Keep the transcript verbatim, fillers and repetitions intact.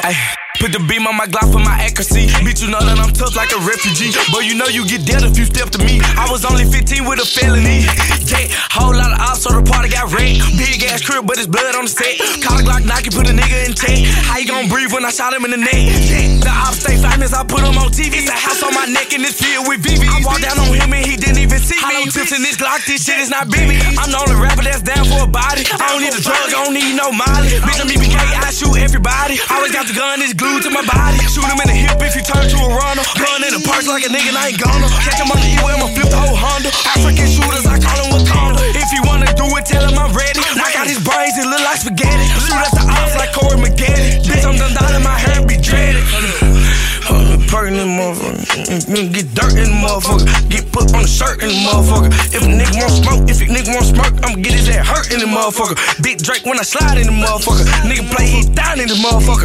Ay. Put the beam on my Glock for my accuracy. Bitch, you know that I'm tough like a refugee. But you know you get dead if you step to me. I was only fifteen with a felony. Yeah, whole lot of ops, so the party got wrecked. Big ass crib, but it's blood on the set. Call a Glock Nike, put a nigga in check. How you gon' breathe when I shot him in the neck? Yeah, the ops stay famous, I put him on T V. It's a house on my neck and it's filled with V V. I walked down on him and he didn't even see me. Hollow tips in this Glock, this shit is not B B. I'm the only rapper that's down for a body. I don't need a drug, I don't need no molly. Bitch, I'm E B K, I shoot everybody. Always got the gun, it's glued to my body. Shoot him in the hip if you turn to a runner. Gun in the purse like a nigga, I ain't gonna catch him on the E-way, I'ma flip the whole Honda. African shooters, I call him Wakanda. If you wanna do it, tell him I'm ready. Knock out his brains, it look like spaghetti. Shoot at the ops like Corey McGetty. Bitch, I'm done down in my hair and be dreaded. Perk in this motherfucker. Get dirt in the motherfucker. Get put on the shirt in the motherfucker. If a nigga want smoke, if a nigga want smoke, I'ma get his ass hurt in the motherfucker. Big Drake when I slide in the motherfucker. Nigga play, he down in the motherfucker.